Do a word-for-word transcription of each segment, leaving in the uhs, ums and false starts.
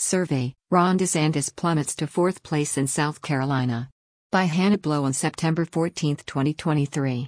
Survey, Ron DeSantis plummets to fourth place in South Carolina. By Hannah Blow on September fourteenth, twenty twenty-three.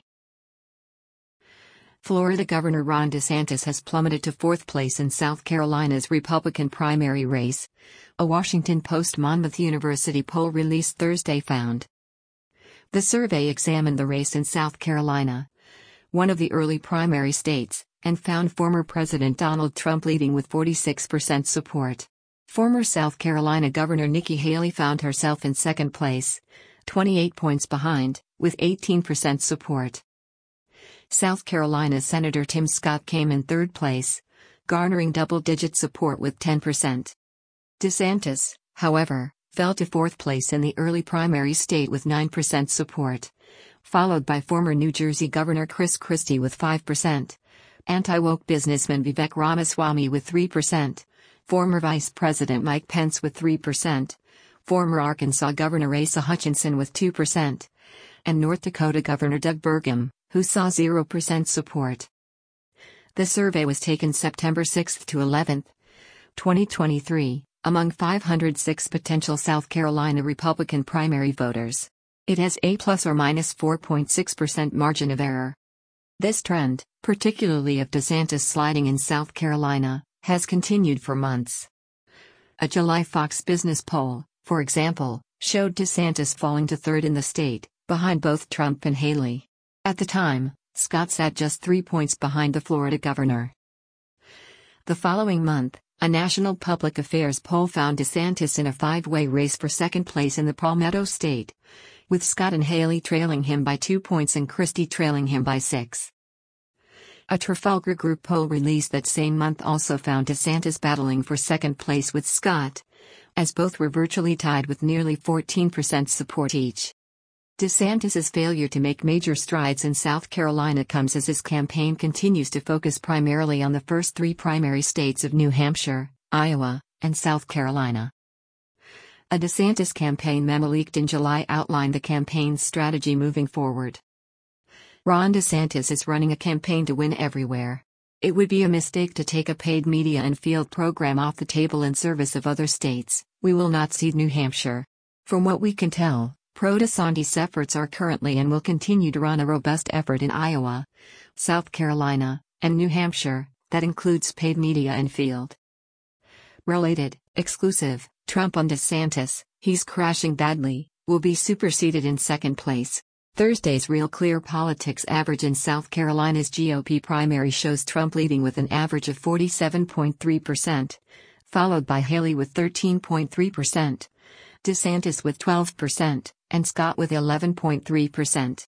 Florida Governor Ron DeSantis has plummeted to fourth place in South Carolina's Republican primary race, a Washington Post Monmouth University poll released Thursday found. The survey examined the race in South Carolina, one of the early primary states, and found former President Donald Trump leading with forty-six percent support. Former South Carolina Governor Nikki Haley found herself in second place, twenty-eight points behind, with eighteen percent support. South Carolina Senator Tim Scott came in third place, garnering double-digit support with ten percent. DeSantis, however, fell to fourth place in the early primary state with nine percent support, followed by former New Jersey Governor Chris Christie with five percent, anti-woke businessman Vivek Ramaswamy with three percent, former Vice President Mike Pence with three percent, former Arkansas Governor Asa Hutchinson with two percent, and North Dakota Governor Doug Burgum, who saw zero percent support. The survey was taken September sixth to eleventh, twenty twenty-three, among five hundred six potential South Carolina Republican primary voters. It has a plus or minus four point six percent margin of error. This trend, particularly of DeSantis sliding in South Carolina, has continued for months. A July Fox Business poll, for example, showed DeSantis falling to third in the state, behind both Trump and Haley. At the time, Scott sat just three points behind the Florida governor. The following month, a national public affairs poll found DeSantis in a five-way race for second place in the Palmetto State, with Scott and Haley trailing him by two points and Christie trailing him by six. A Trafalgar Group poll released that same month also found DeSantis battling for second place with Scott, as both were virtually tied with nearly fourteen percent support each. DeSantis's failure to make major strides in South Carolina comes as his campaign continues to focus primarily on the first three primary states of New Hampshire, Iowa, and South Carolina. A DeSantis campaign memo leaked in July outlined the campaign's strategy moving forward. Ron DeSantis is running a campaign to win everywhere. It would be a mistake to take a paid media and field program off the table in service of other states. We will not cede New Hampshire. From what we can tell, pro-DeSantis efforts are currently and will continue to run a robust effort in Iowa, South Carolina, and New Hampshire, that includes paid media and field. Related, exclusive, Trump on DeSantis, he's crashing badly, will be superseded in second place. Thursday's Real Clear Politics average in South Carolina's G O P primary shows Trump leading with an average of forty-seven point three percent, followed by Haley with thirteen point three percent, DeSantis with twelve percent, and Scott with eleven point three percent.